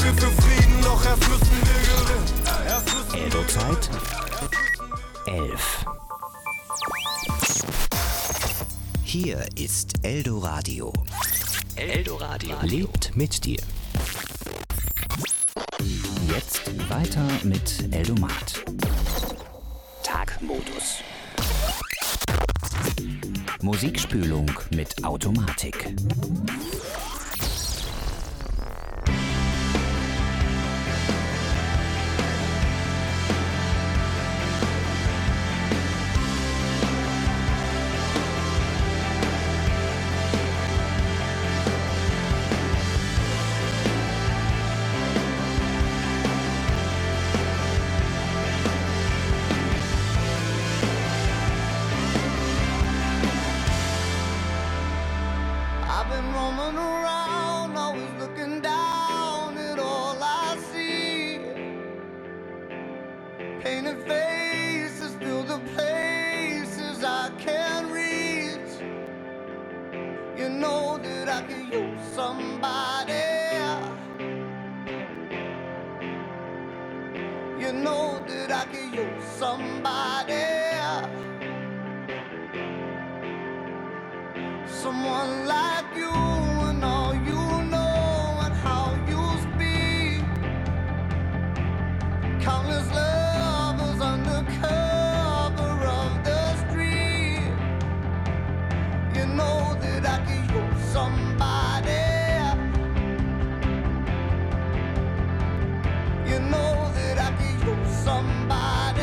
wir für Frieden, doch erst müssen wir gewinnen. Eldo-Zeit 11. Hier ist Eldo-Radio. Eldo-Radio lebt mit dir. Jetzt weiter mit Eldomat. Tagmodus. Musikspülung mit Automatik. Someone like you and all you know and how you speak. Countless lovers under cover of the street. You know that I could use somebody. You know that I could use somebody.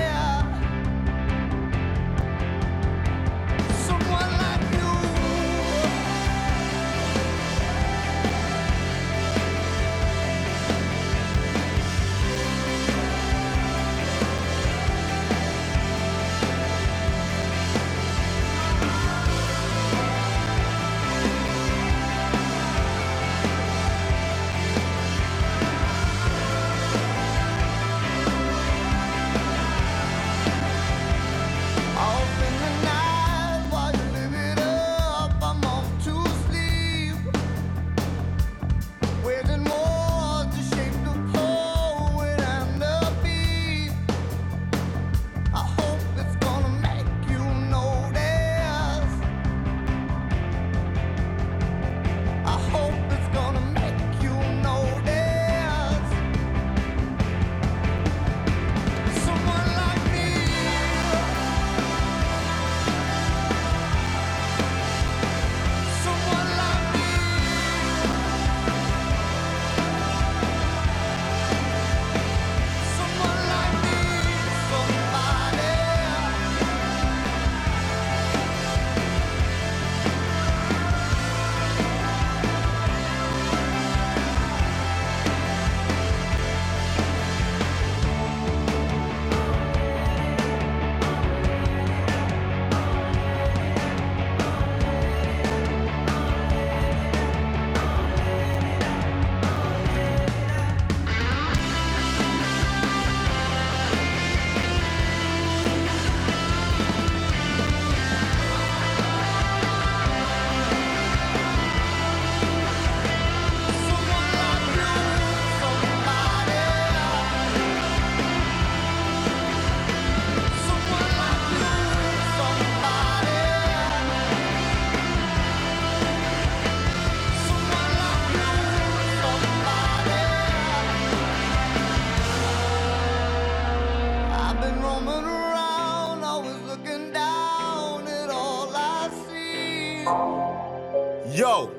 Yo,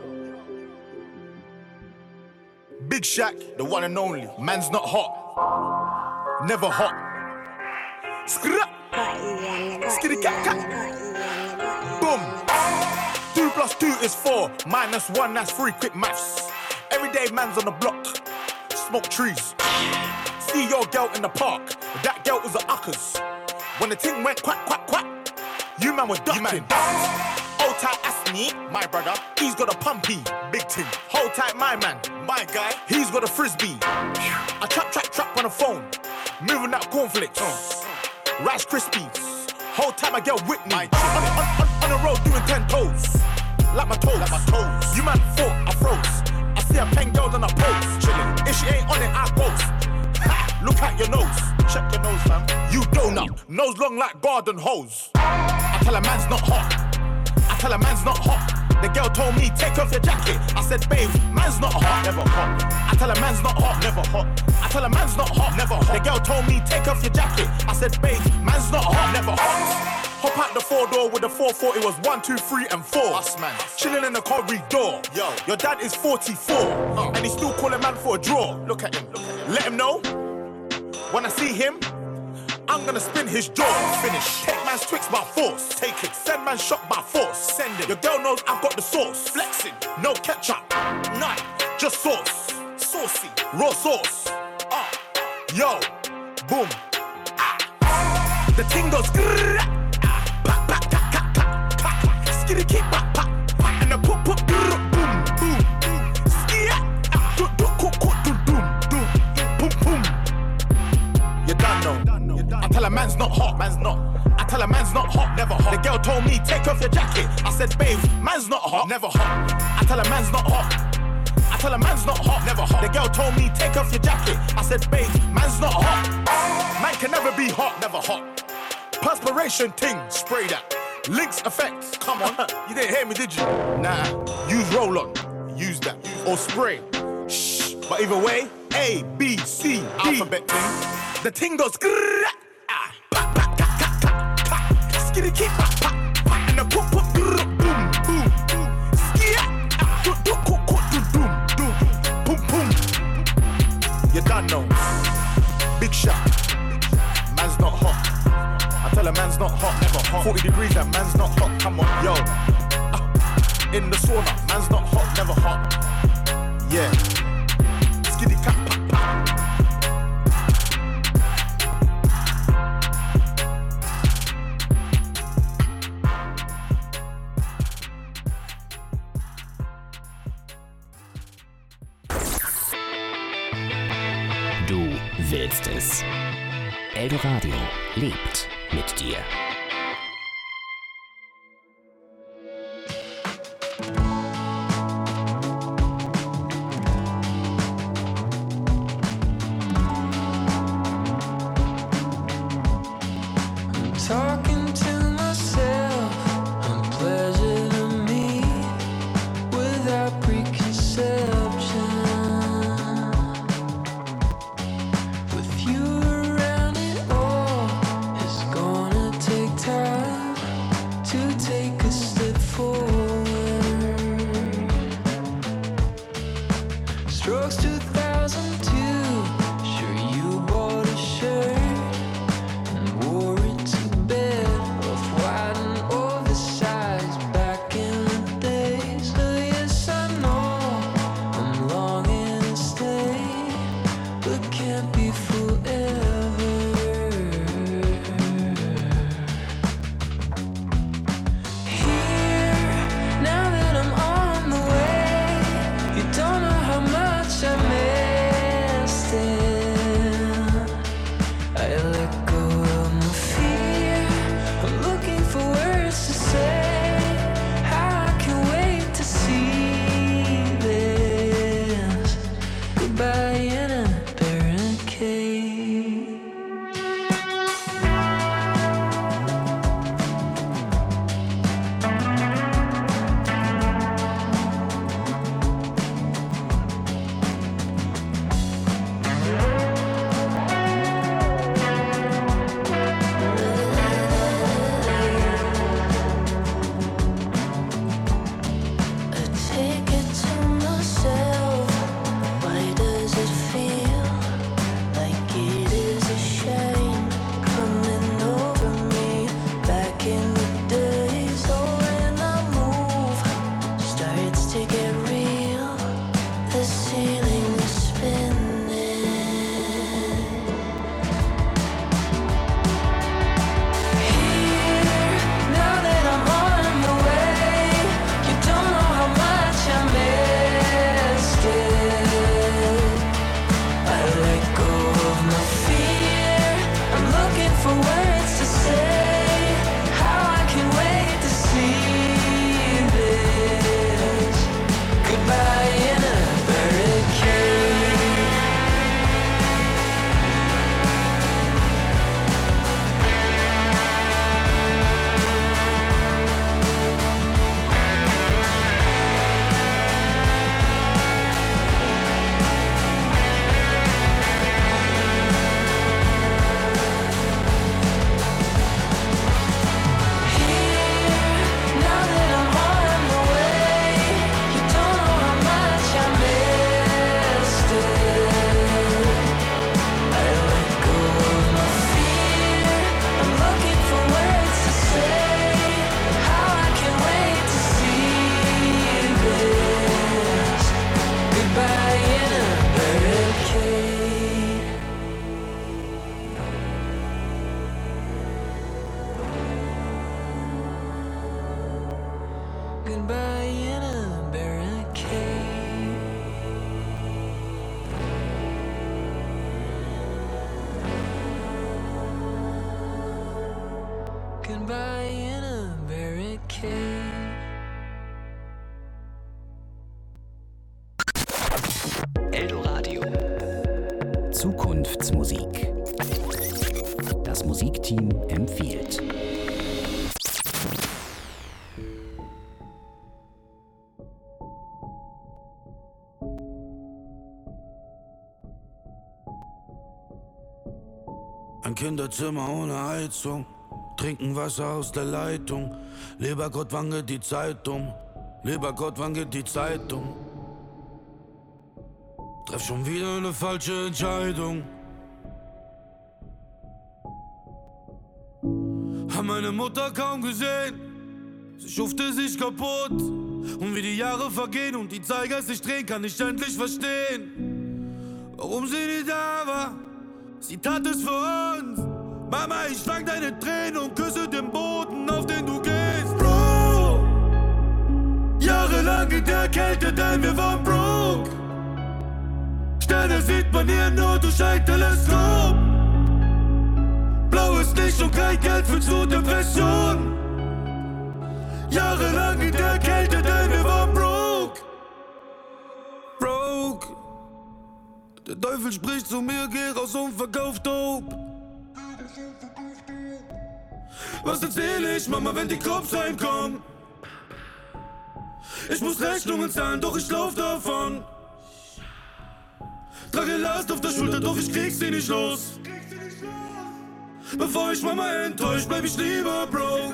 Big Shaq, the one and only. Man's not hot, never hot. Skra, skitty cat cat. Boom. 2 + 2 is 4. -1, that's 3. Quick maths. Everyday man's on the block. Smoke trees. See your girl in the park. That girl was a uckers. When the ting went quack quack quack, you man were ducking. Hold tight, Asni, my brother. He's got a pumpy, big ting. Hold tight, my man, my guy. He's got a frisbee. I trap on the phone, moving that cornflakes, Rice Krispies. Hold tight, my girl Whitney. On the road doing 10 toes, like my toes. You man thought I froze. I see a pen girl on a pose, chilling. If she ain't your nose. Check your nose, fam. You donut, nose long like garden hose. I tell a man's not hot. I tell a man's not hot. The girl told me, take off your jacket. I said, babe, man's not hot, never hot. I tell a man's not hot, never hot. I tell a man's not hot, never hot. The girl told me, take off your jacket. I said, babe, man's not hot, never hot. Hop out the 4-door with the 440, was 1, 2, 3, and 4. Us, man. Chilling in the corridor. Yo, your dad is 44, and he's still calling man for a draw. Look at him. Let him know, when I see him, I'm gonna spin his jaw. Finish. Take man's Twix by force. Take it. Send man shot by force. Send it. Your girl knows I've got the sauce. Flexing. No ketchup. None. Just sauce. Saucy. Raw sauce. Yo. Boom. The ting goes. Skitty keep pop pop. And the pop pop. Boom boom. Skia. Boom boom. You done know. I tell a man's not hot, man's not. I tell a man's not hot, never hot. The girl told me, take off your jacket. I said, babe, man's not hot, never hot. I tell a man's not hot. I tell a man's not hot, never hot. The girl told me, take off your jacket. I said, babe, man's not hot. Man can never be hot, never hot. Perspiration ting, spray that. Lynx effects, come on. You didn't hear me, did you? Nah, use roll-on, use that. Or spray. Shh, but either way, A, B, C, D. Alphabet ting. The ting goes skitty keep pop and the pop pop boom boom skia boom boom. You done know. Big shot. Man's not hot. I tell a man's not hot, never hot. 40 degrees that man's not hot. Come on, yo. In the sauna, man's not hot, never hot. Yeah. Skitty cat pop pop. Du willst es. Eldoradio lebt mit dir. Talking to myself, unpleasant to me, without preconception. With you around, it all is gonna take time to take a step forward. Strokes 2002, sure you bought a shirt. Wore it to bed, off-white and oversized back in the days. So yes, I know I'm longing to stay, but can't be forever. Here, now that I'm on the way, you don't know how much I missed it. I let go of my fear. I'm looking for words to say. How I can wait to see this. Goodbye in a barricade. I take it to myself. Why does it feel Zukunftsmusik. Das Musikteam empfiehlt. Ein Kinderzimmer ohne Heizung, trinken Wasser aus der Leitung. Lieber Gott, wann geht die Zeit um? Lieber Gott, wann geht die Zeit um? Treff schon wieder eine falsche Entscheidung. Hab meine Mutter kaum gesehen, sie schufte sich kaputt. Und wie die Jahre vergehen und die Zeiger sich drehen, kann ich endlich verstehen, warum sie nicht da war. Sie tat es für uns. Mama, ich fang deine Tränen und küsse den Boden, auf den du gehst. Bro, jahrelang in der Kälte, denn wir waren broke. Sterne sieht man hier nur durch ein Teleskop. Blaues Licht und kein Geld führt zu Depression. Jahrelang in der Kälte, denn wir waren broke. Broke. Der Teufel spricht zu mir, geh raus und verkauf Dope. Was erzähl ich, Mama, wenn die Cops reinkommen? Ich muss Rechnungen zahlen, doch ich lauf davon. Trage Last auf der Schulter, doch ich krieg sie nicht los. Bevor ich Mama enttäuscht, bleib ich lieber broke.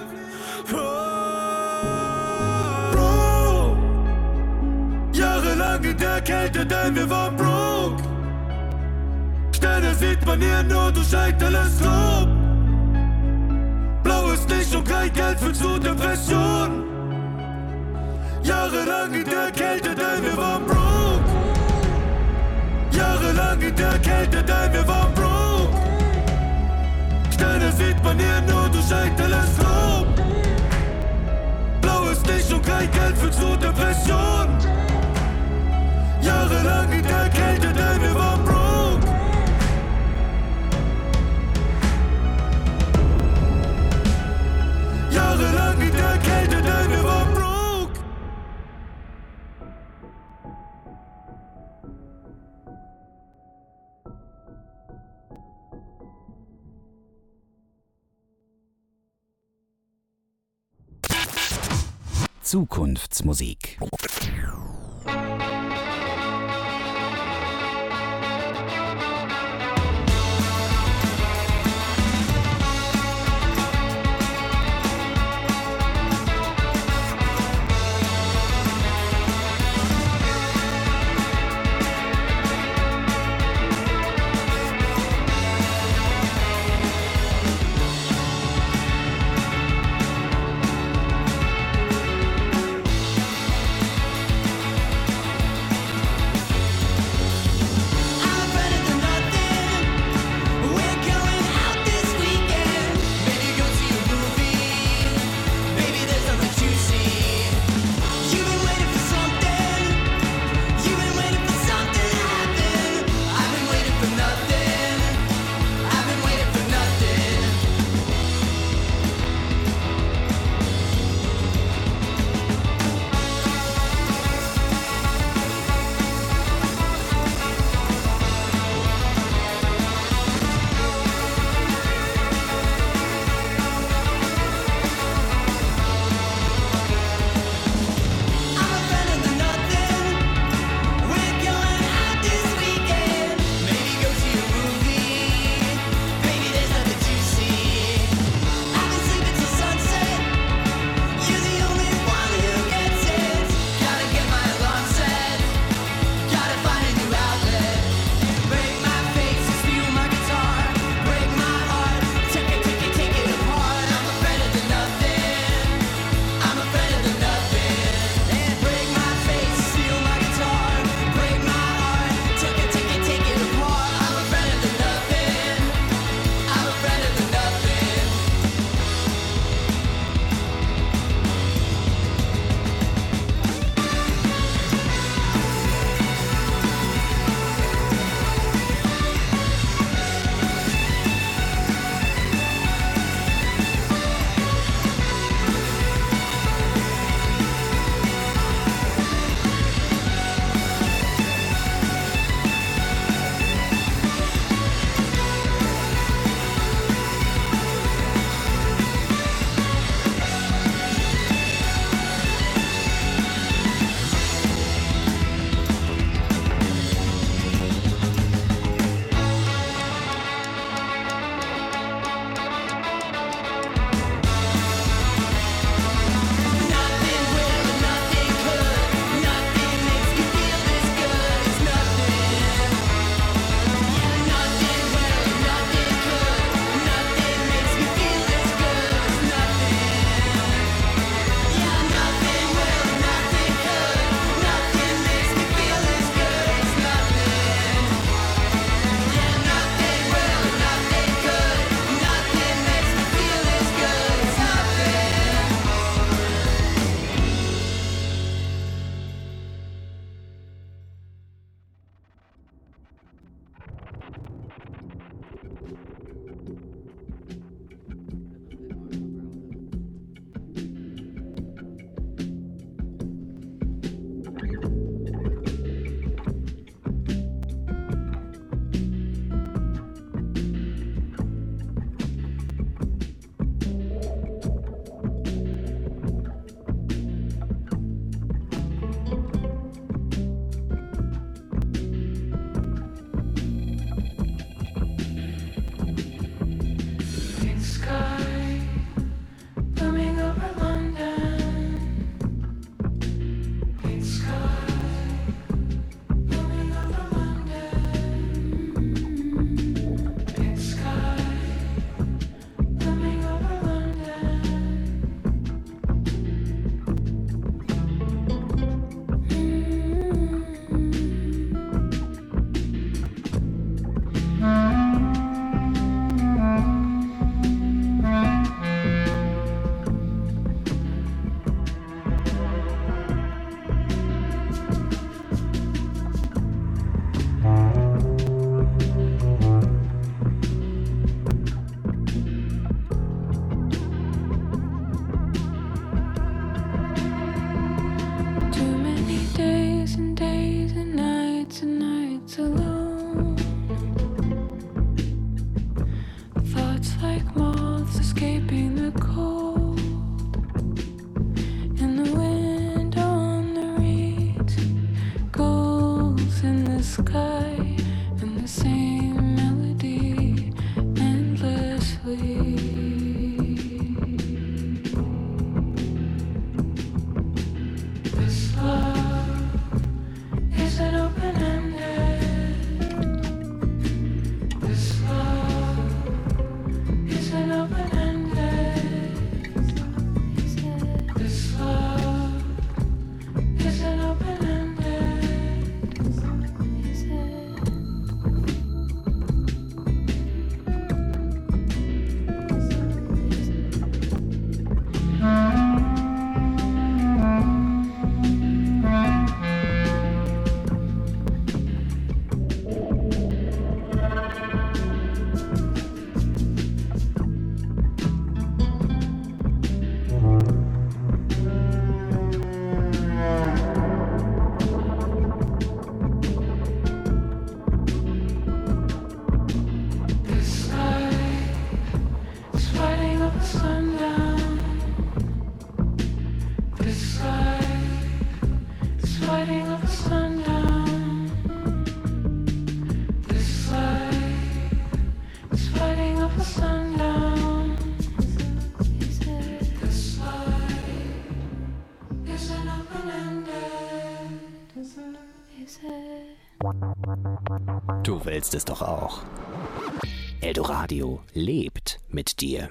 Bro, jahrelang in der Kälte, denn wir waren broke. Sterne sieht man hier nur durch ein Teleskop. Blaues Licht und kein Geld führt zu Depression. Jahrelang in der Kälte, denn wir waren broke. Jahrelang in der Kälte, denn wir waren broke. Sterne sieht man hier nur durch ein Teleskop. Blaues Licht und kein Geld führt zu Depression. Jahrelang in der Kälte, denn wir waren broke. Jahrelang in der Kälte, denn wir waren broke. Zukunftsmusik. Du willst es doch auch. Eldoradio lebt mit dir.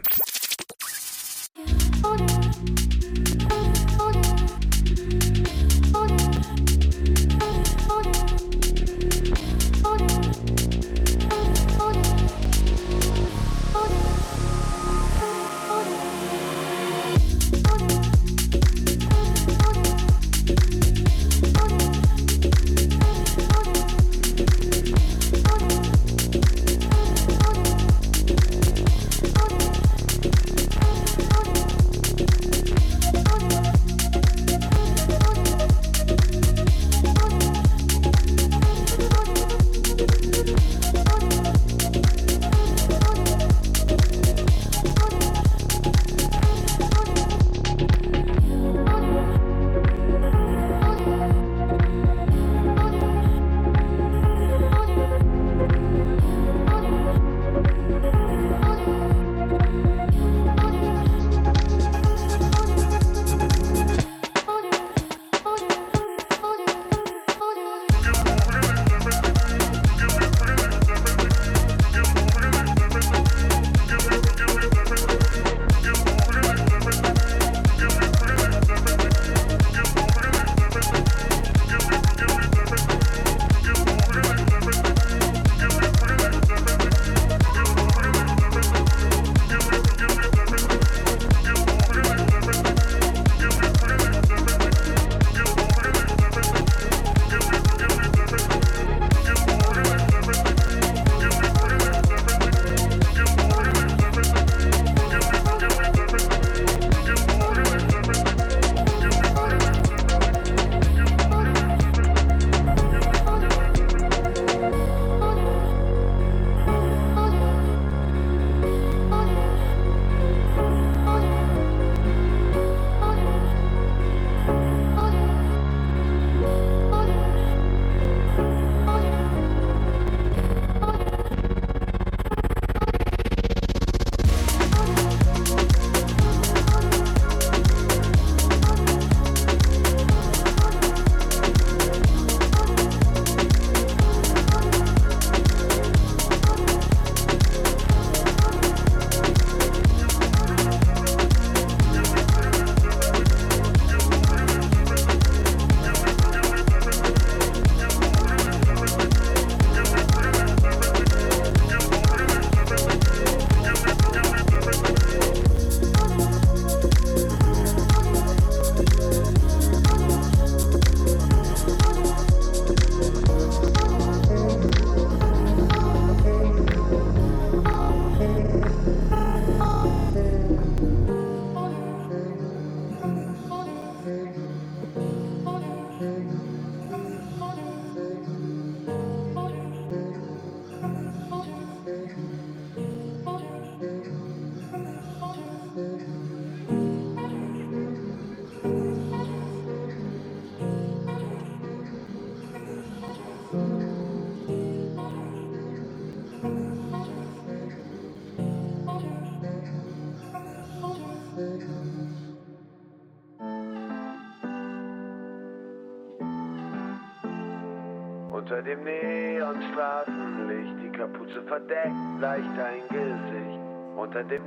Unter dem Neonstraßenlicht, die Kapuze verdeckt leicht dein Gesicht. Unter dem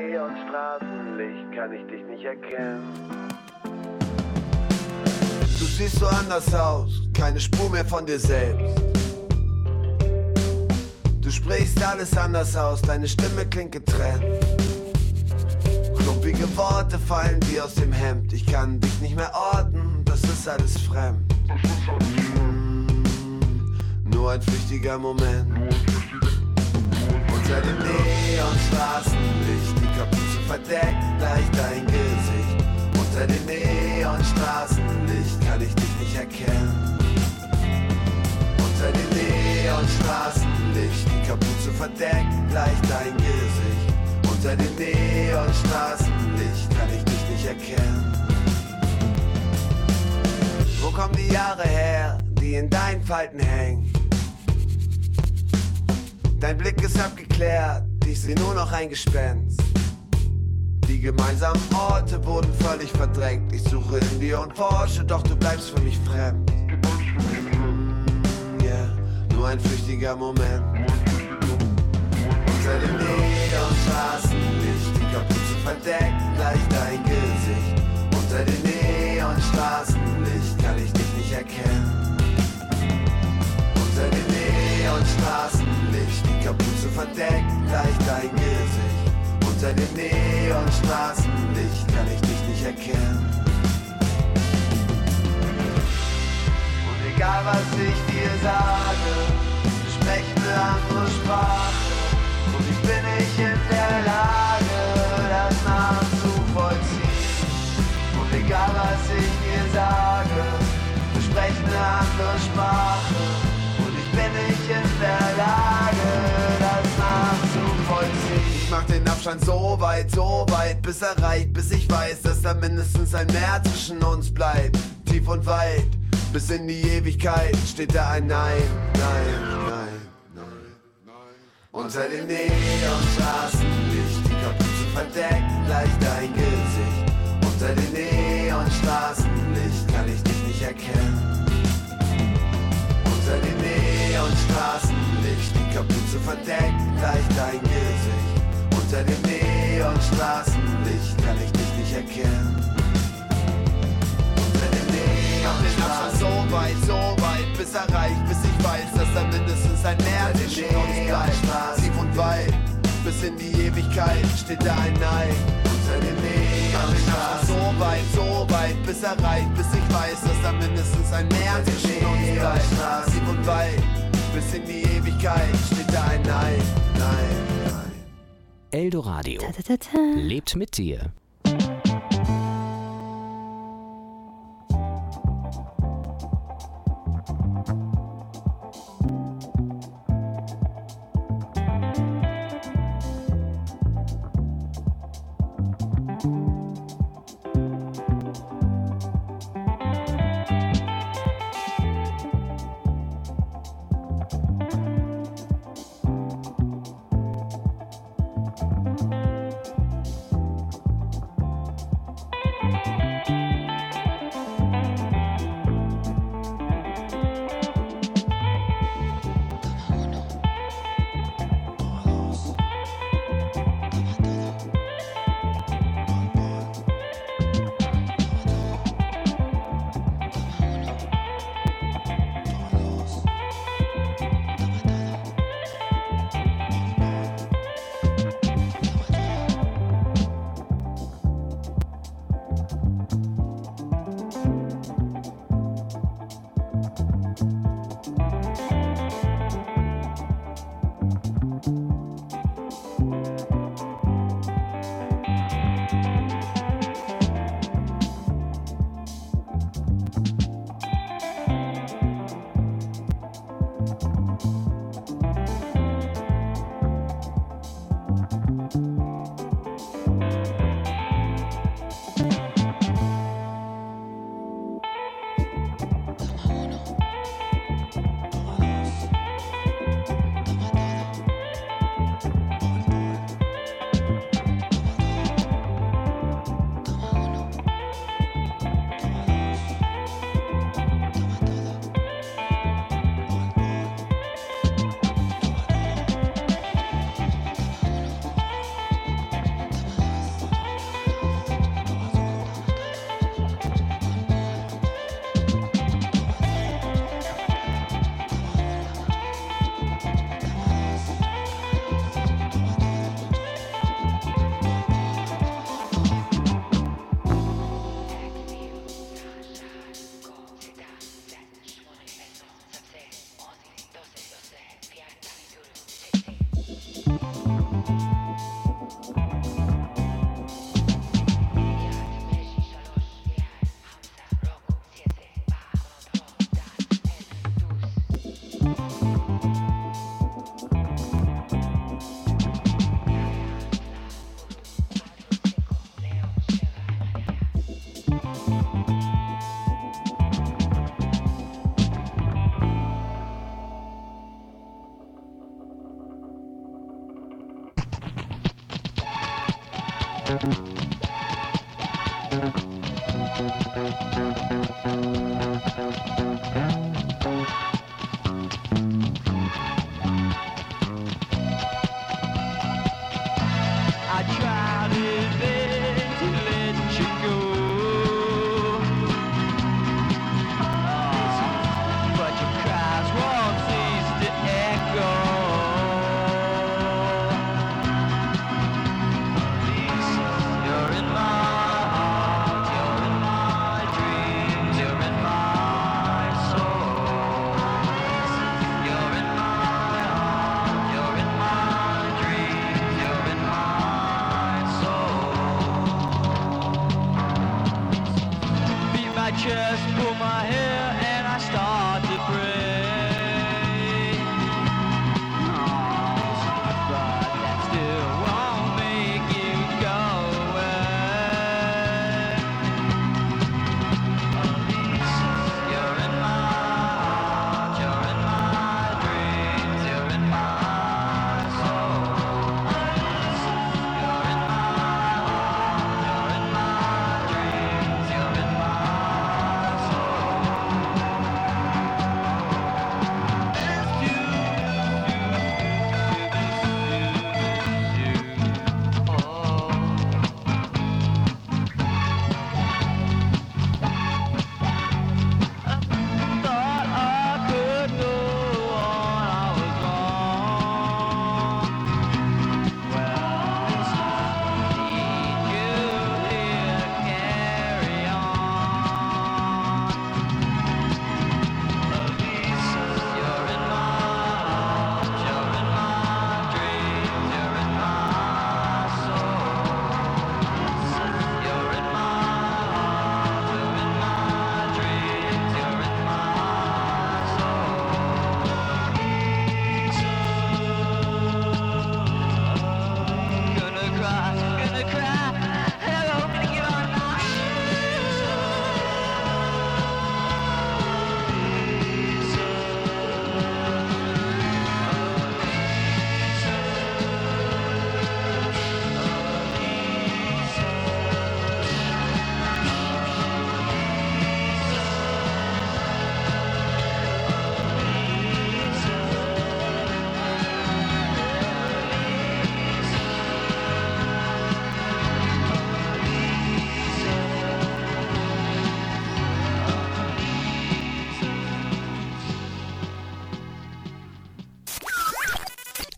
Neonstraßenlicht kann ich dich nicht erkennen. Du siehst so anders aus, keine Spur mehr von dir selbst. Du sprichst alles anders aus, deine Stimme klingt getrennt. Klumpige Worte fallen wie aus dem Hemd. Ich kann dich nicht mehr orten, das ist alles fremd. Nur ein flüchtiger Moment. Unter dem Neonstraßenlicht, die Kapuze verdeckt leicht dein Gesicht. Unter dem Neonstraßenlicht kann ich dich nicht erkennen. Unter dem Neonstraßenlicht, die Kapuze verdeckt leicht dein Gesicht. Unter dem Neonstraßenlicht kann ich dich nicht erkennen. Wo kommen die Jahre her, die in deinen Falten hängen? Dein Blick ist abgeklärt, ich seh nur noch ein Gespenst. Die gemeinsamen Orte wurden völlig verdrängt. Ich suche in dir und forsche, doch du bleibst für mich fremd. Yeah. nur ein flüchtiger Moment. Unter dem Neonstraßenlicht, die Kapuze verdeckt gleich dein Gesicht. Unter dem Neonstraßenlicht kann ich dich nicht erkennen. Unter dem Neonstraßenlicht, die Kapuze verdeckt gleich dein Gesicht. Unter dem Neonstraßenlicht kann ich dich nicht erkennen. Und egal was ich dir sage, wir sprechen eine andere Sprache. Und wie bin ich in der Lage, das nachzuvollziehen? Und egal was ich dir sage, wir sprechen eine andere Sprache. Und ich bin nicht in der Lage, das nachzuvollziehen. Ich mach den Abstand so weit, bis erreicht, bis ich weiß, dass da mindestens ein Meer zwischen uns bleibt. Tief und weit, bis in die Ewigkeit steht da ein Nein, Nein, Nein, Nein. Unter dem Neonstraßenlicht, die Kapuze verdeckt gleich dein Gesicht. Unter dem Neonstraßenlicht kann ich dich nicht erkennen. Unter dem Neonstraßenlicht, die Kapuze verdeckt gleich dein Gesicht. Unter dem Neonstraßenlicht kann ich dich nicht erkennen. Unter dem Neonstraßenlicht, so weit, bis erreicht, bis ich weiß, dass da mindestens ein Meer zwischen uns bleibt. Tief und weit, bis in die Ewigkeit steht da ein Nein. Unter dem Neonstraßenlicht, so weit, bis erreicht, bis ich weiß, dass da mindestens ein Meer zwischen uns bleibt. Tief und weit, bis in die Ewigkeit steht da ein Nein, Nein, Nein. Eldoradio lebt mit dir.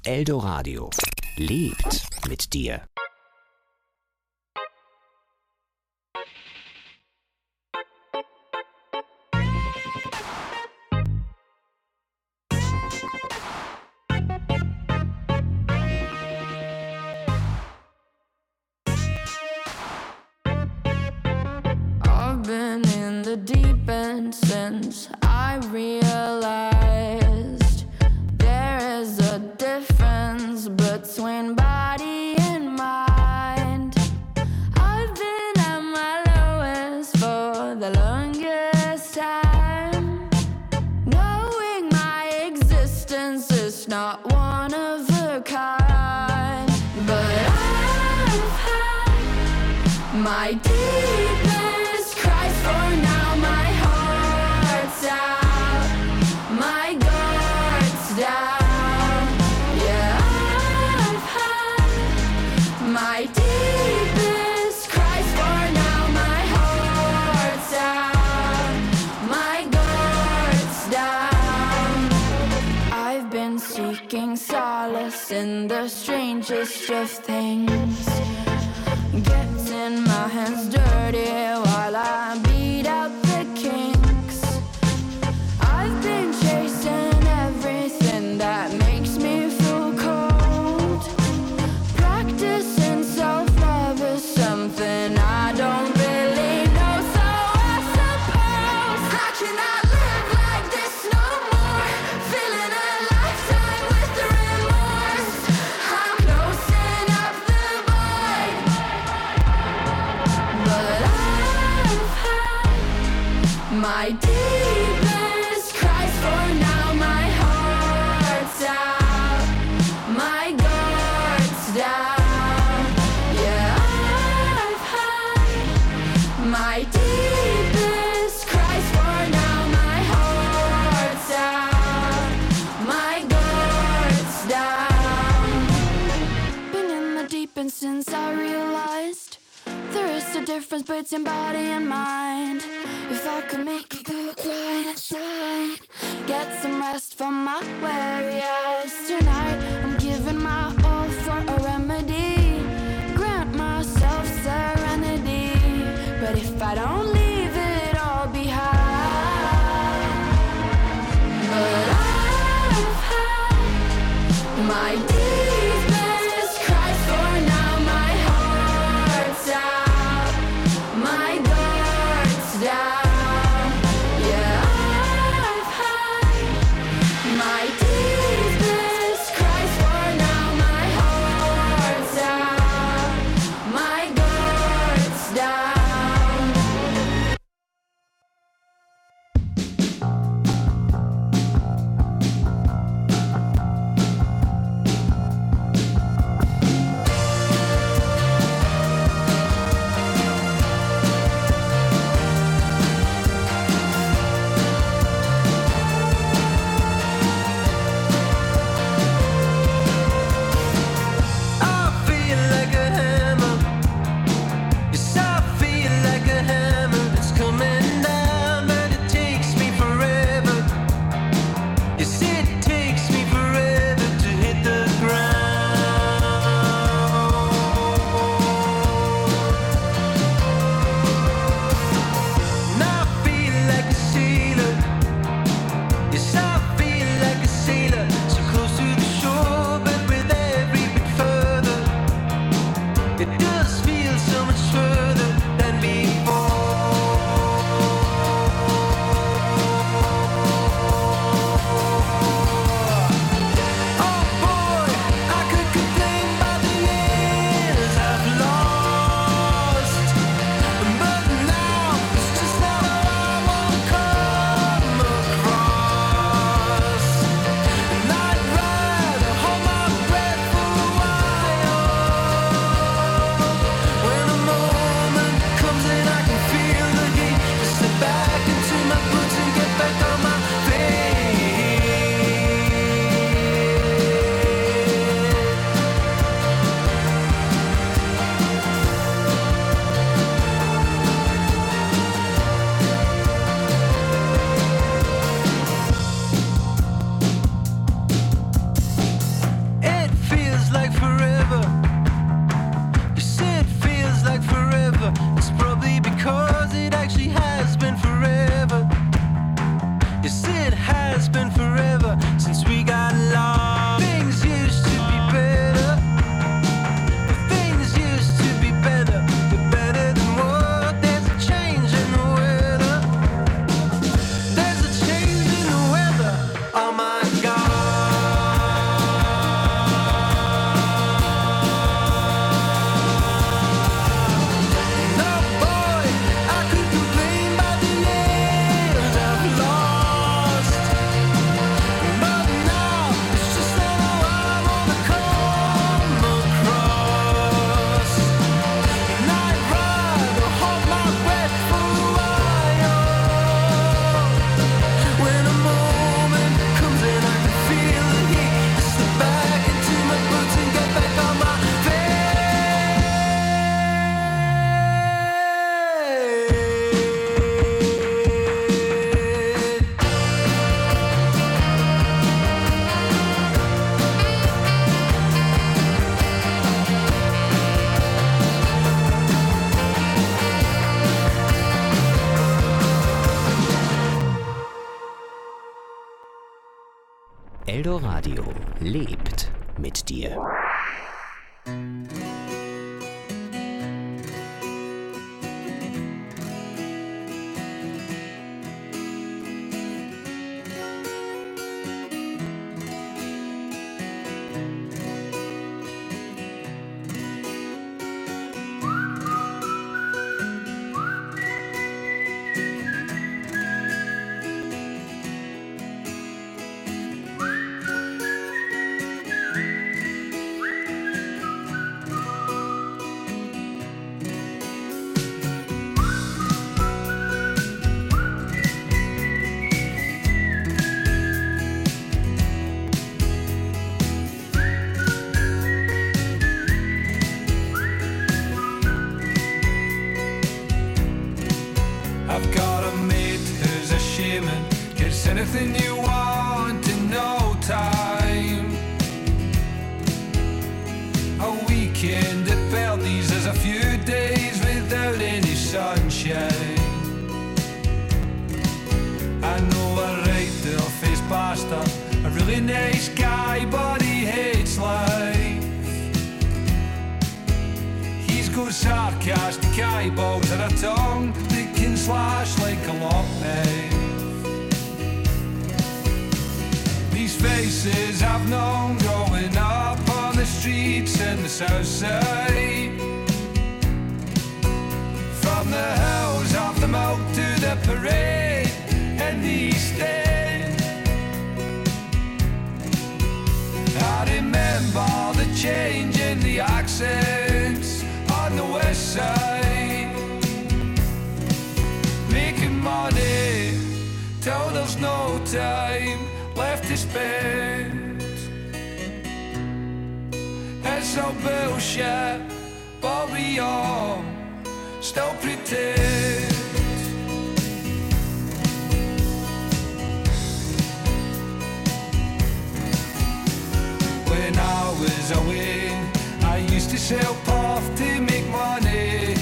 Eldoradio lebt mit dir. I've been in the deep end since I realized there is a difference between body and mind. I've been at my lowest for the longest time, knowing my existence is not one of a kind. But I've had my deepest cries for now. My heart's out, my guard's down. Yeah, I've had my deepest cries for now. My heart's out, my guard's down. I've been seeking solace in the strangest of things. Getting my hands dirty while I beat out the kinks. I've been chasing everything that makes me feel cold. Practicing self-love is something I don't really know. So I suppose I cannot live like this no more. Feeling a lifetime with the remorse. I'm closing up the void. But I've had my deepest cries for now. My heart's out, my guard's down. Yeah, I've had my deepest cries for now. My heart's out, my guard's down. Been in the deep end since I realized there is a difference between body and mind. If I could make it go quiet inside, get some rest from my weary eyes. Tonight I'm giving my all for a remedy. Grant myself serenity. But if I don't leave it all behind, but I've had my deepest cries for now. My heart's out, my guard's down. Yeah, I've had my deepest cries for now. My heart's out, my guard's down. Eldoradio lebt mit dir. I've got a mate who's a shaman, gets anything you want in no time. A weekend at Bernie's is a few days without any sunshine. I know a right dull-faced bastard, a really nice guy, but he hates life. He's got sarcastic eyeballs and a tongue that can slash like a lock knife. These faces I've known growing up on the streets in the south side. From the hills of the Moat to the parade in the East End. I remember the change in the accents on the west side. Making money till there's no time left to spend. It's all bullshit, but we all still pretend. When I was away, I used to sell puff to make money.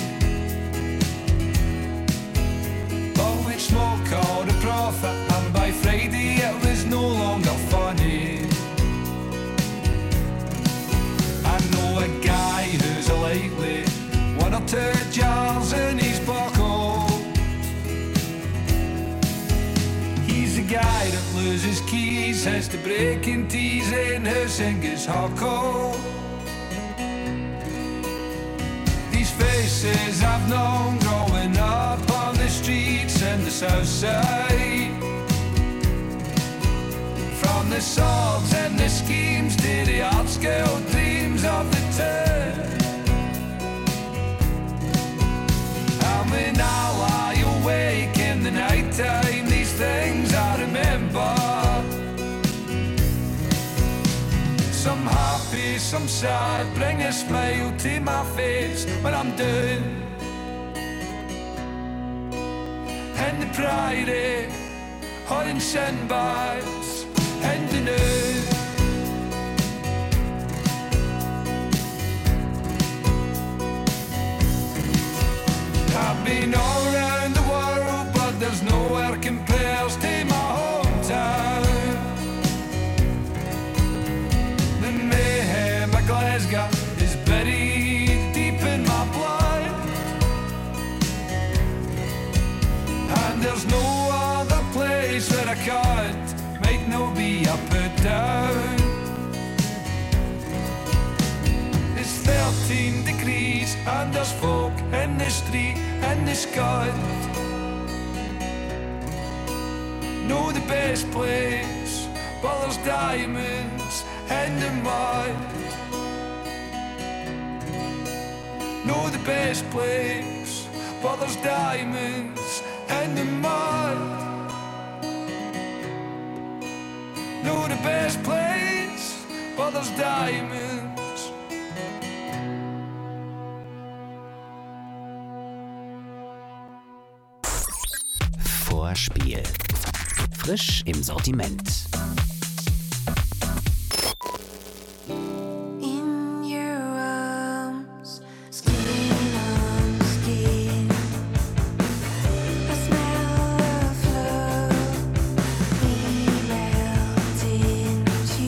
But we'd smoke all the profit, and by Friday it was no longer funny. I know a guy who's a lightweight, 1 or 2 jars in his buckle. He's the guy that loses keys, has to break in teas in his singer's huckle. These faces I've known growing up on the streets in the south side. From the swords and the schemes to the outskirt dreams of the town. And when I lie awake in the night time, these things I remember. Some happy, some sad, bring a smile to my face when I'm down. And the Prairie, or in sandbars, and the noon. I've been all around the world, but there's nowhere compares to my hometown. The mayhem of Glasgow is buried deep in my blood, and there's no other place where I can't make no be up or down. It's 13 degrees and there's folk in the street and the sky. Know the best place, but there's diamonds in the mud. Know the best place, but there's diamonds in the mud. Know the best place, but there's diamonds. Vorspiel. Frisch im Sortiment. In your arms, skin on skin. I smell of love. We melt into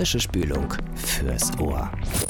frische Spülung fürs Ohr.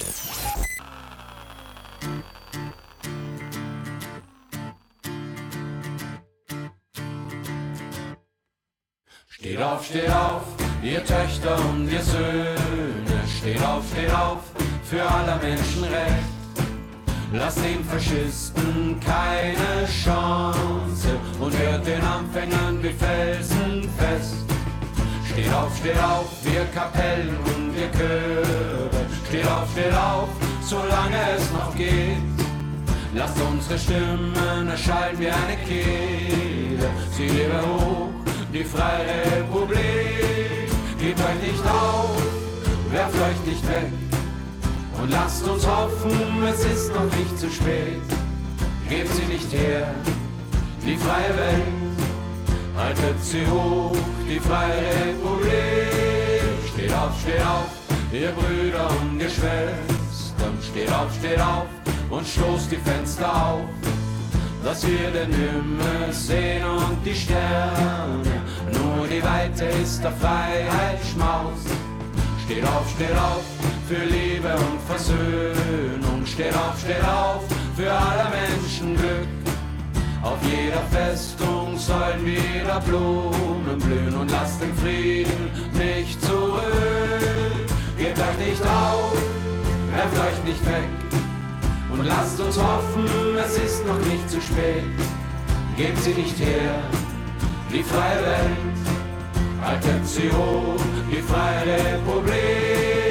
Steht auf, ihr Töchter und ihr Söhne. Steht auf, für aller Menschen Recht. Lasst den Faschisten keine Chance und hört den Anfängern wie Felsen fest. Steht auf, wir Kapellen und wir Chöre. Steht auf, solange es noch geht. Lasst unsere Stimmen erschallen wie eine Kehle. Sie lebe hoch, die Freie Republik. Gebt euch nicht auf, werft euch nicht weg. Und lasst uns hoffen, es ist noch nicht zu spät. Gebt sie nicht her, die freie Welt. Haltet sie hoch, die Freie Republik. Steht auf, ihr Brüder und ihr Schwestern. Steht auf und stoßt die Fenster auf, dass wir den Himmel sehen und die Sterne. Nur die Weite ist der Freiheit Schmaus. Steht auf, für Liebe und Versöhnung. Steht auf, für aller Menschen Glück. Auf jeder Festung sollen wieder Blumen blühen und lasst den Frieden nicht zurück. Gebt euch nicht auf, werft euch nicht weg und lasst uns hoffen, es ist noch nicht zu spät. Gebt sie nicht her, die freie Welt, haltet sie hoch, die Freie Republik.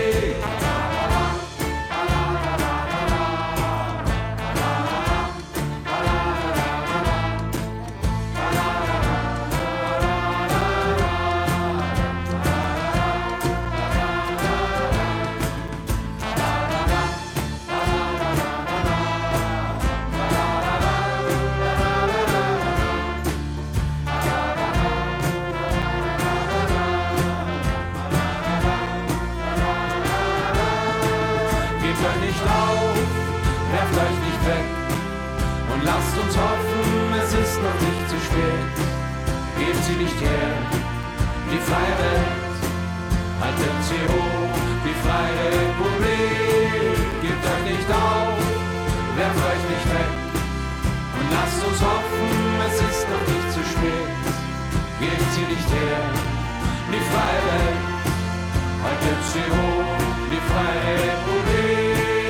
Lasst uns hoffen, es ist noch nicht zu spät. Gebt sie nicht her, die freie Welt. Haltet sie hoch, die Freie Republik. Gebt euch nicht auf, werft euch nicht weg. Und lasst uns hoffen, es ist noch nicht zu spät. Gebt sie nicht her, die freie Welt. Haltet sie hoch, die Freie Republik.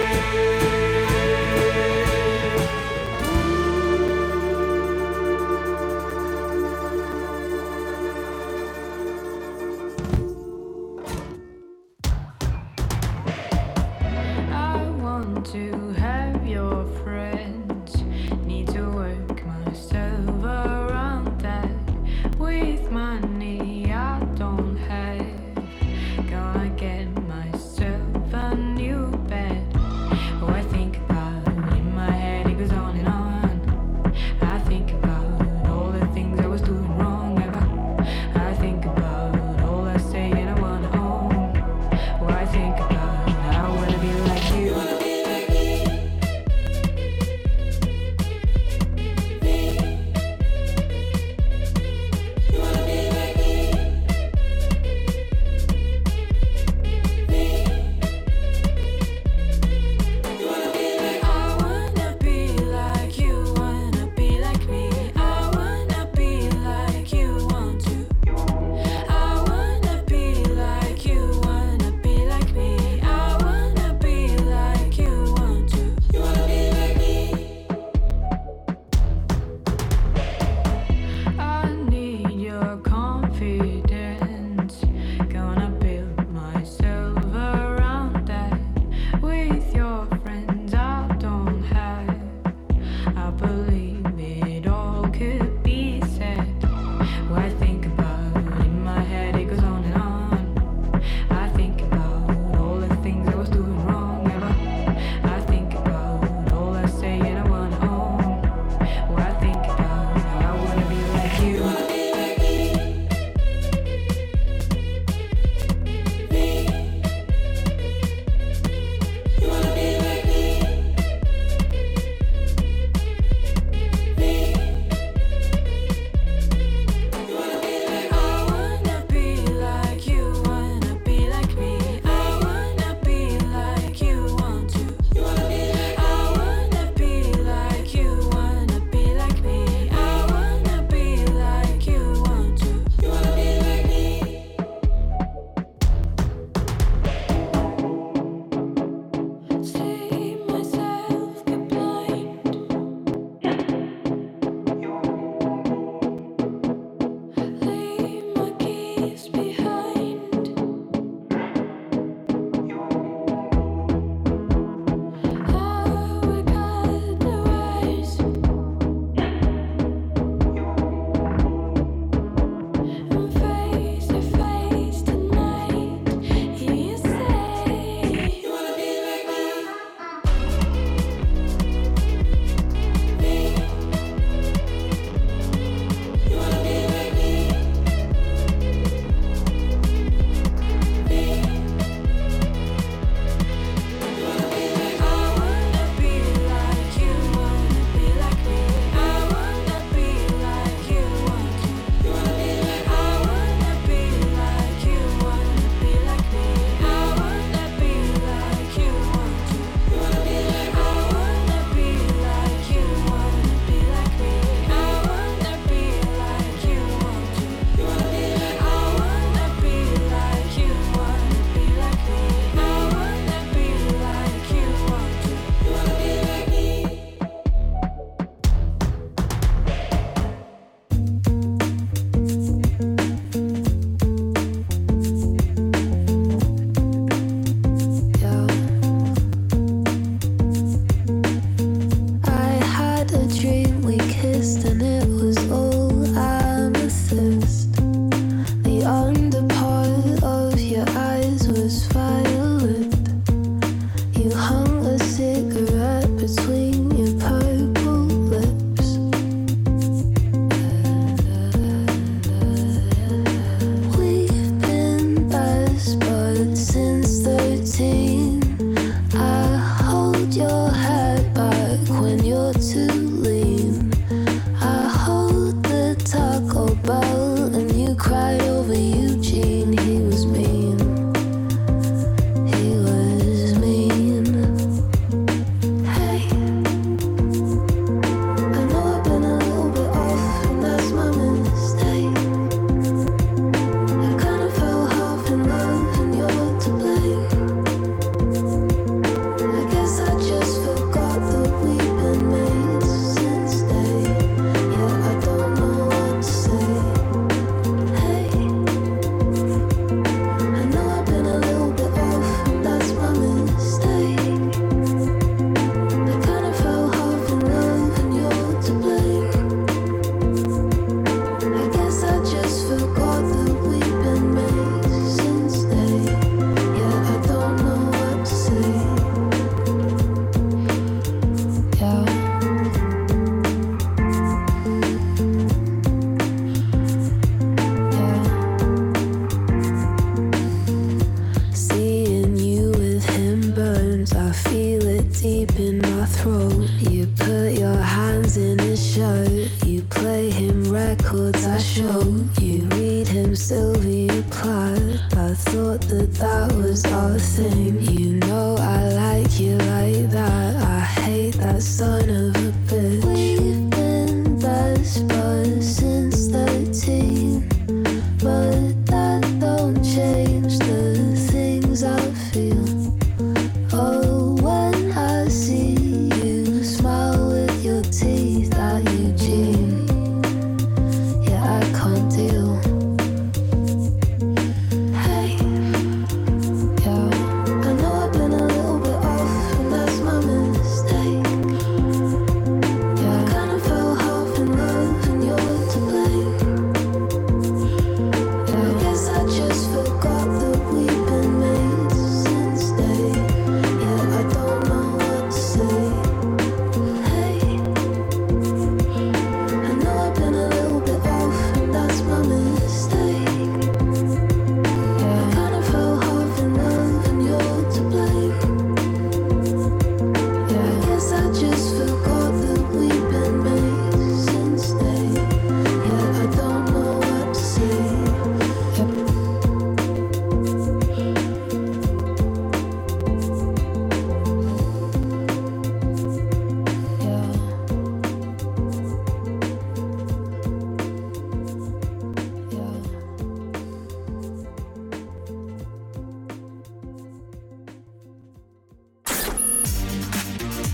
To have your friends, need to work myself around that. With money I don't have, gonna get my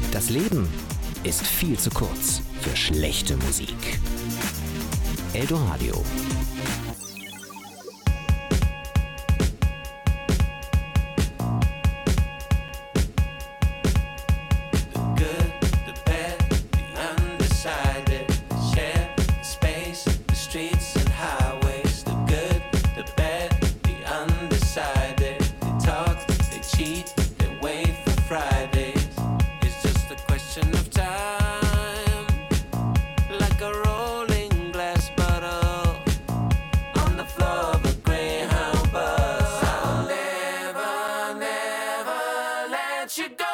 Das Leben ist viel zu kurz für schlechte Musik. Eldoradio. You go.